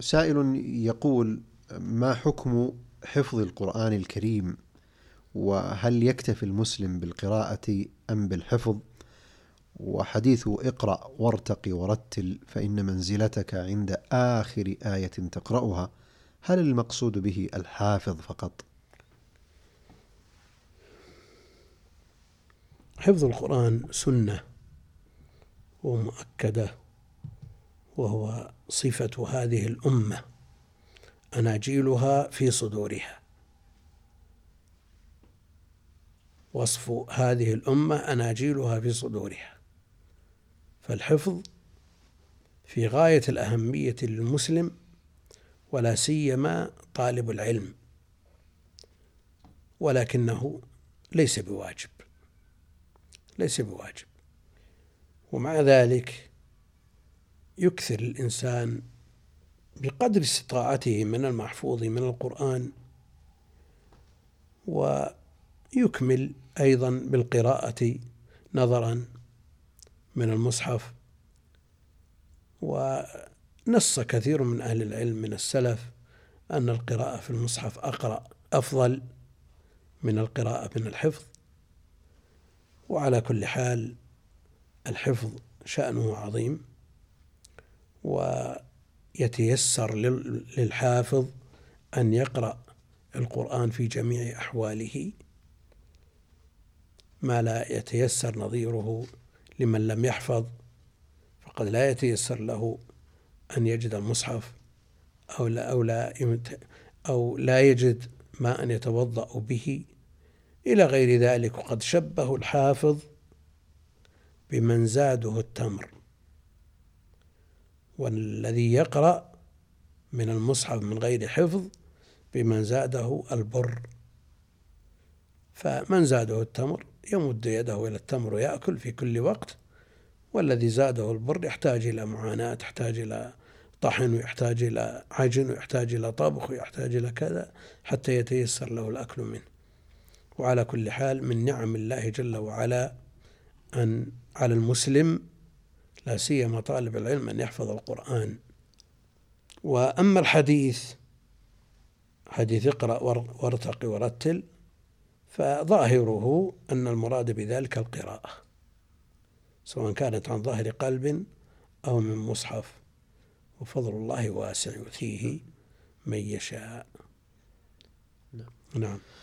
سائل يقول: ما حكم حفظ القرآن الكريم؟ وهل يكتفي المسلم بالقراءة أم بالحفظ؟ وحديث اقرأ وارتق ورتل فإن منزلتك عند آخر آية تقرأها، هل المقصود به الحافظ فقط؟ حفظ القرآن سنة ومؤكدة، وهو صفة هذه الأمة، أناجيلها في صدورها. وصف هذه الأمة أناجيلها في صدورها، فالحفظ في غاية الأهمية للمسلم، ولا سيما طالب العلم، ولكنه ليس بواجب. ومع ذلك يكثر الإنسان بقدر استطاعته من المحفوظ من القرآن، ويكمل أيضا بالقراءة نظرا من المصحف. ونص كثير من أهل العلم من السلف أن القراءة في المصحف أفضل من القراءة من الحفظ. وعلى كل حال الحفظ شأنه عظيم، ويتيسر للحافظ أن يقرأ القرآن في جميع أحواله، ما لا يتيسر نظيره لمن لم يحفظ، فقد لا يتيسر له أن يجد المصحف أو لا يجد ماء يتوضأ به إلى غير ذلك. وقد شبه الحافظ بمن زاده التمر، والذي يقرأ من المصحف من غير حفظ بمن زاده البر. فمن زاده التمر يمد يده إلى التمر ويأكل في كل وقت، والذي زاده البر يحتاج إلى معاناة، يحتاج إلى طحن، ويحتاج إلى عجن، ويحتاج إلى طبخ، ويحتاج إلى كذا حتى يتيسر له الأكل منه. وعلى كل حال من نعم الله جل وعلا أن على المسلم لا سيما طالب العلم أن يحفظ القرآن. وأما الحديث، حديث اقرأ وارتق ورتل، فظاهره أن المراد بذلك القراءة، سواء كانت عن ظهر قلب أو من مصحف، وفضل الله واسع يؤتيه من يشاء. نعم.